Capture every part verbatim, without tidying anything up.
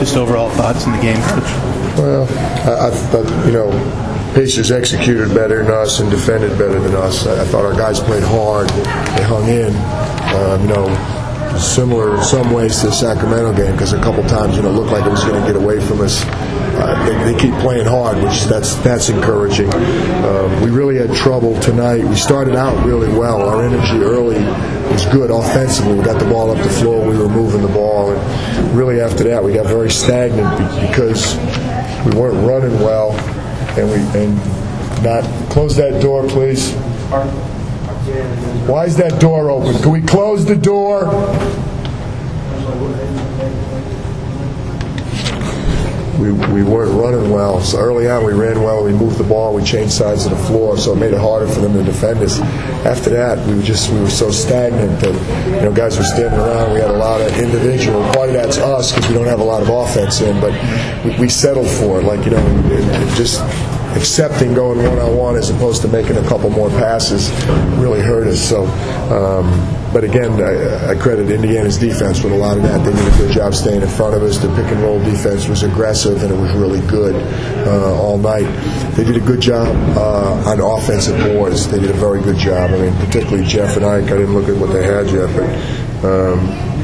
Just overall thoughts in the game, Coach? Well, I, I thought, you know, Pacers executed better than us and defended better than us. I, I thought our guys played hard. They hung in. Um, you know, similar in some ways to the Sacramento game, because a couple times, you know, looked like it was going to get away from us. Uh, they, they keep playing hard, which that's that's encouraging. Um, we really had trouble tonight. We started out really well. Our energy early was good offensively. We got the ball up the floor. We were moving the ball, and really after that, we got very stagnant because we weren't running well, and we and not close that door, please. Why is that door open? Can we close the door? We, we weren't running well. So early on we ran well, we moved the ball, we changed sides of the floor, so it made it harder for them to defend us. After that, we were just we were so stagnant that, you know, guys were standing around. We had a lot of individual. Part of that's us because we don't have a lot of offense in, but we, we settled for it. Like, you know, it, it just accepting going one-on-one as opposed to making a couple more passes really hurt us. So, um, but again, I, I credit Indiana's defense with a lot of that. They did a good job staying in front of us. The pick-and-roll defense was aggressive, and it was really good uh, all night. They did a good job uh, on offensive boards. They did a very good job. I mean, particularly Jeff and Ike. I didn't look at what they had yet, but um,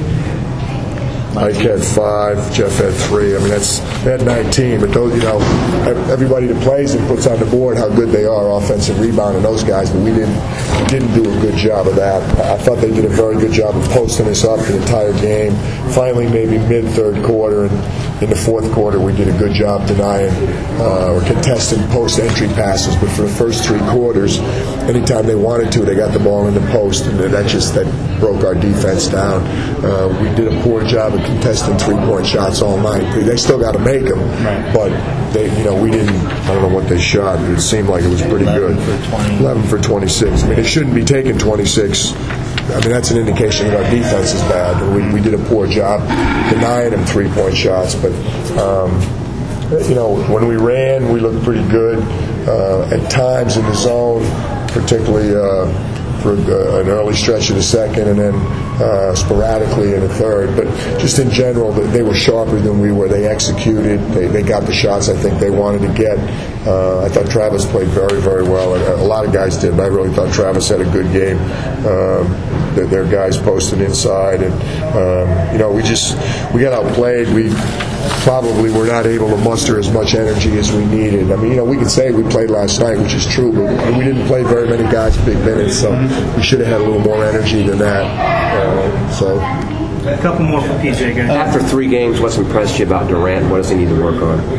Ike had five, Jeff had three. I mean, that's they had nineteen. But those, you know, everybody that plays and puts on the board how good they are, offensive rebounding those guys. But we didn't we didn't do a good job of that. I thought they did a very good job of posting us up the entire game. Finally, maybe mid third quarter and in the fourth quarter, we did a good job denying uh, or contesting post entry passes. But for the first three quarters, anytime they wanted to, they got the ball in the post, and that just that broke our defense down. Uh, we did a poor job of contesting three-point shots all night. They still got to make them, right. But they, you know, we didn't. I don't know what they shot. It seemed like it was pretty good. eleven for twenty-six. I mean, it shouldn't be taking twenty-six. I mean, that's an indication that our defense is bad. We, we did a poor job denying them three-point shots. But, um, you know, when we ran, we looked pretty good. Uh, at times in the zone, particularly uh, for uh, an early stretch of the second, and then uh, sporadically in the third. But just in general, they were sharper than we were. They executed. They, they got the shots I think they wanted to get. Uh, I thought Travis played very, very well. A lot of guys did, but I really thought Travis had a good game. Um, their, their guys posted inside, and um, you know, we just we got outplayed. We probably were not able to muster as much energy as we needed. I mean, you know, we can say we played last night, which is true, but we didn't play very many guys big minutes, so we should have had a little more energy than that. Uh, so. A couple more for P J, guys. After three games, what's impressed you about Durant? What does he need to work on?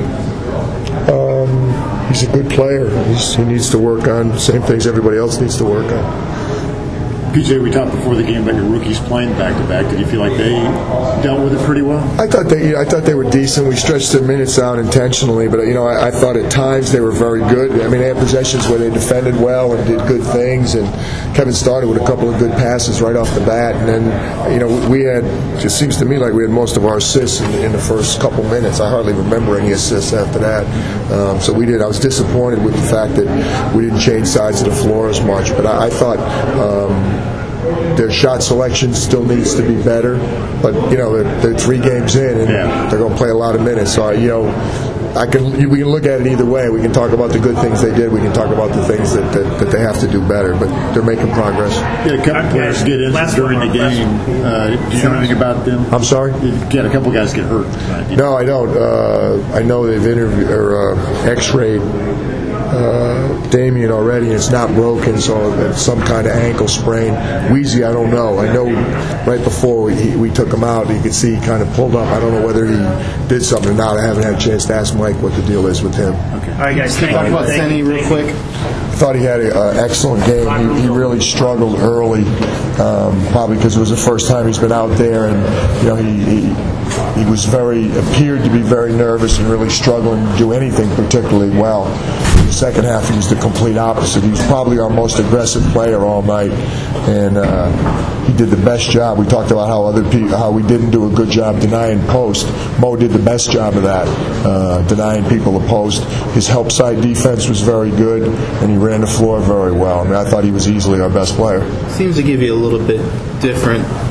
Um, he's a good player. He's, he needs to work on the same things everybody else needs to work on. P J, we talked before the game about your rookies playing back-to-back. Did you feel like they dealt with it pretty well? I thought they, I thought they were decent. We stretched their minutes out intentionally, but you know, I, I thought at times they were very good. I mean, they had possessions where they defended well and did good things, and Kevin started with a couple of good passes right off the bat, and then, you know, we had. It just seems to me like we had most of our assists in, in the first couple minutes. I hardly remember any assists after that. Um, so we did. I was disappointed with the fact that we didn't change sides of the floor as much, but I, I thought. Um, Their shot selection still needs to be better, but you know they're, they're three games in and yeah. they're going to play a lot of minutes. So you know, I can we can look at it either way. We can talk about the good things they did. We can talk about the things that, that, that they have to do better. But they're making progress. You had a couple players get injured during the game. Uh, do you know anything about them? I'm sorry. You had a couple guys get hurt. Right? No, I don't. Uh, I know they've interviewed or uh, X-rayed. Uh, Damian already, and it's not broken, so it's some kind of ankle sprain. Wheezy, I don't know. I know right before we, we took him out, you could see he kind of pulled up. I don't know whether he did something or not. I haven't had a chance to ask Mike what the deal is with him. Okay. All right, guys. Thank Talk you. about Senny real quick. I thought he had an excellent game. He, he really struggled early, um, probably because it was the first time he's been out there, and you know he. he He was very, appeared to be very nervous and really struggling to do anything particularly well. In the second half, he was the complete opposite. He was probably our most aggressive player all night, and uh, he did the best job. We talked about how other people, how we didn't do a good job denying post. Mo did the best job of that, uh, denying people the post. His help side defense was very good, and he ran the floor very well. I mean, I thought he was easily our best player. Seems to give you a little bit different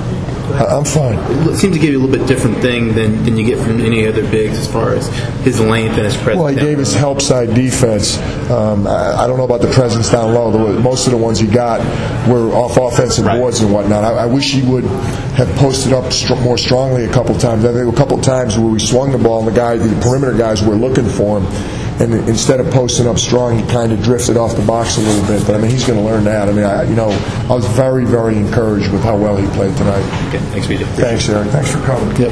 I- I'm fine. It seems to give you a little bit different thing than, than you get from any other bigs as far as his length and his presence. Well, he down gave us low. help side defense. Um, I, I don't know about the presence down low. The, most of the ones he got were off offensive Right. boards and whatnot. I, I wish he would have posted up str- more strongly a couple times. I think there were a couple times where we swung the ball and the guy, the perimeter guys were looking for him. And instead of posting up strong, he kind of drifted off the box a little bit. But I mean, he's going to learn that. I mean, I, you know, I was very, very encouraged with how well he played tonight. Okay, thanks, P J. Thanks, Eric. Thanks for coming.